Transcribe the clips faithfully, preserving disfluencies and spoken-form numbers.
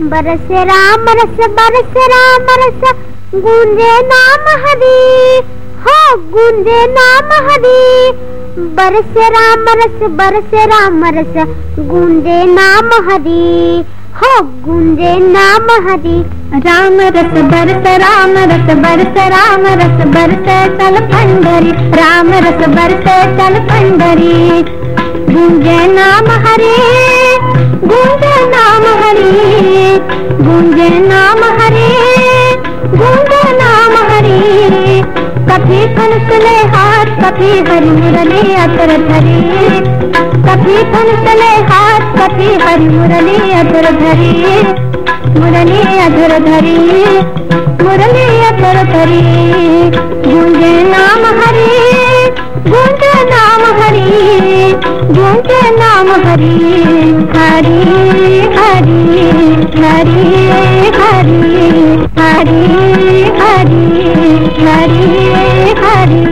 बरस राम रस बरस राम रस गूंजे नाम हरि, हो गूंजे नाम हरि। बरस राम रस बरस राम रस गूंजे नाम हरि, हो गूंजे नाम हरि। राम रस बरस राम रस बरस राम रस बरस चल पंडरी, राम रस बरस चल पंडरी। गूंजे नाम हरि गूंजे नाम हरि, गूंजे नाम हरि गूंजे नाम हरि। कभी फनसले हाथ कभी हरि मुरली अतर धरी, कभी फनसले हाथ कभी हरि मुरली अतर धरी, मुरली अधर धरी, मुरली अधर धरी। गूंजे नाम हरि गूंजे नाम हरि, गूंजे नाम हरि। हरि हरि हरि हरि हरि हरि हरि हरि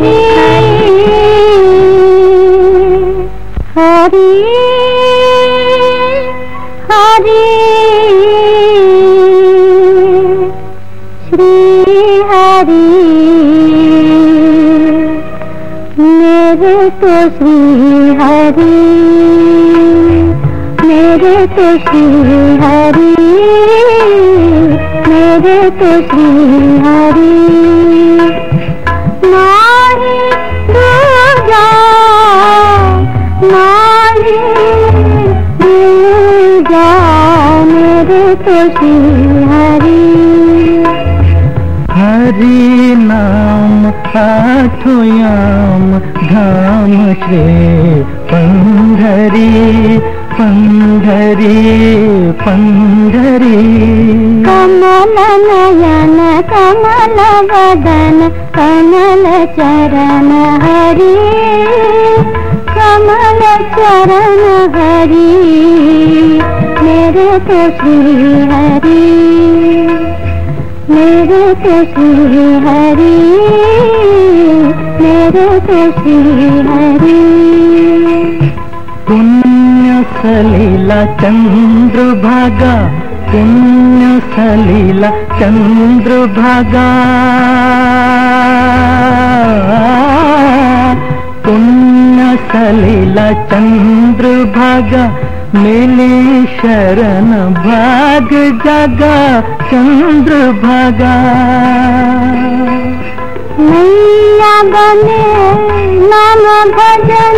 हरि हरि हरि श्री हरि। मेरे तो श्री हरि, मेरे तो श्री हरि, मेरे तो श्री हरि। नाही दूजा नाही दूजा, मेरे तो श्री हरि। हरि नाम आठो याम धाम श्री पंढरी, पंढरी पंढरी। कमल नयन कमल वदन कमल चरण हरि, कमल चरण हरि। मेरे तो श्री हरि, मेरे तो श्री हरि, मेरे तो श्री हरि। पुण्य सलीला चंद्रभागा, पुण्य सलीला चंद्रभागा, पुण्य सलीला चंद्रभागा। मिली शरण भाग जगा चंद्रभागा। मैया बने नाम भजन,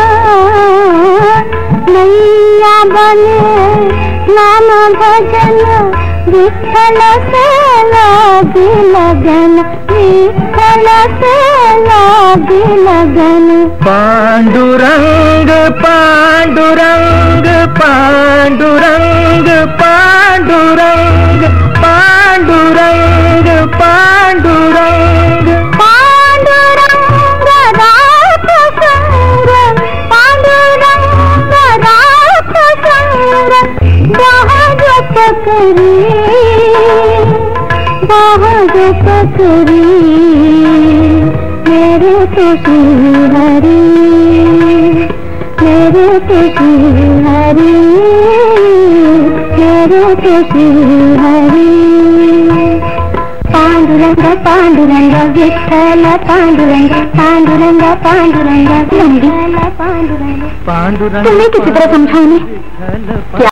मैया बने नाम भजन। विठ्ठल से लागी लगन, विठ्ठल से लागी लगन। पांडुरंग पांडुरंग पांडुरंग पांडुरंग पांडुरंग पांडुरंग पांडुरंग रात संग, पांडुरंग रात संग। बहुत पकड़ी बहुत पकड़ी, मेरे तो श्री हरि, मेरे तो श्री हरि, मेरे तो श्री हरि। पांडुरंग पांडुरंग विठ्ठल पांडुरंग, पांडुरंग पांडुरंग पांडुरंग पांडुरंग। पांडुरंग तुम्हें किसी तरह समझाऊं?